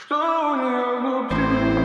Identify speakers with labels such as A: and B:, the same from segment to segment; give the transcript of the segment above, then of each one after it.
A: Что у нее внутри?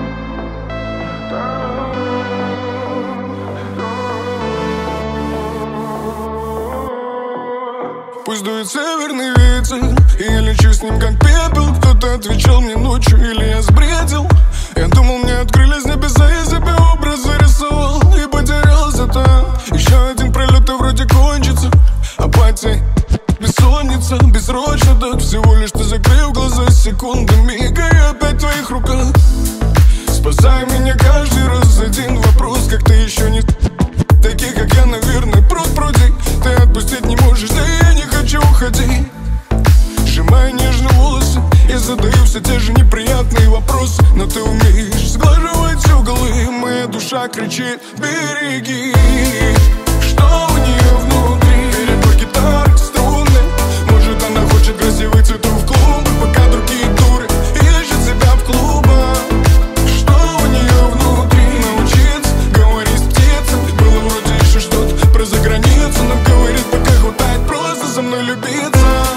A: Пусть дует северный ветер, и я лечу с ним как пепел. Кто-то отвечал мне ночью, или я сбредил. Я думал, мне открылись небеса, я себе образ зарисовал и потерялся там. Еще один пролет, и вроде кончится. Апатия, бессонница, бессрочно так. Всего лишь ты закрыл глаза секундами, и я опять в твоих руках. Спасай меня каждый раз. Один вопрос, как ты еще не такие, как я, наверное, пруд-пруди. Ты отпустить не можешь, да и я не хочу уходить. Сжимаю нежно волосы и задаю все те же неприятные вопросы. Но ты умеешь сглаживать углы, моя душа кричит: береги. Что у нее внутри? Перебор гитары, струны. Может, она хочет красивых цветов в клубах, пока другие дуры ищут себя в клубах. Что у нее внутри? Научиться говорить с птицами. Было вроде еще что-то про заграницу, но говорит, пока хватает просто со мной любиться.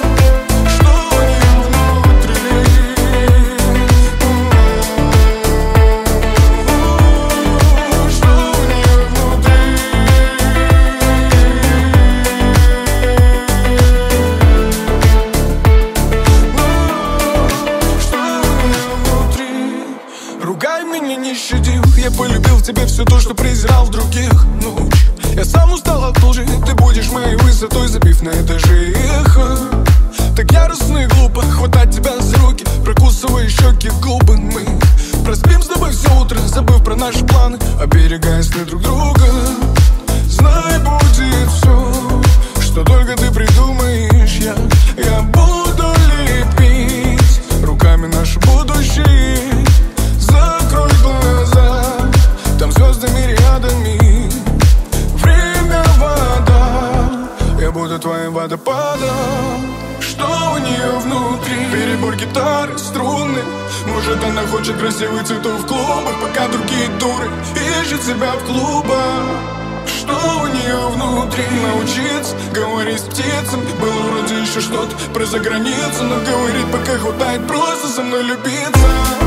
A: Ругай меня, не щадил. Я полюбил в тебе все то, что презирал в других. Я сам устал от лжи. Ты будешь моей высотой, забив на этаже эхо. Так яростно и глупо хватать тебя за руки, прокусывая щеки, губы. Мы проспим с тобой все утро, забыв про наши планы, оберегая сны друг друга. Знай, будет все, что только ты придумаешь. Я буду лепить руками наше будущее. Закрой глаза, там звездами рядами. Время вода, я буду твоим водопадом. Что у нее внутри? Перебор гитары, струны. Может, она хочет красивых цветов в клубах, пока другие дуры ищут себя в клубах. Что у нее внутри? Научиться говорить с птицами. Было вроде еще что-то про заграницу, но говорит, пока хватает просто со мной любиться.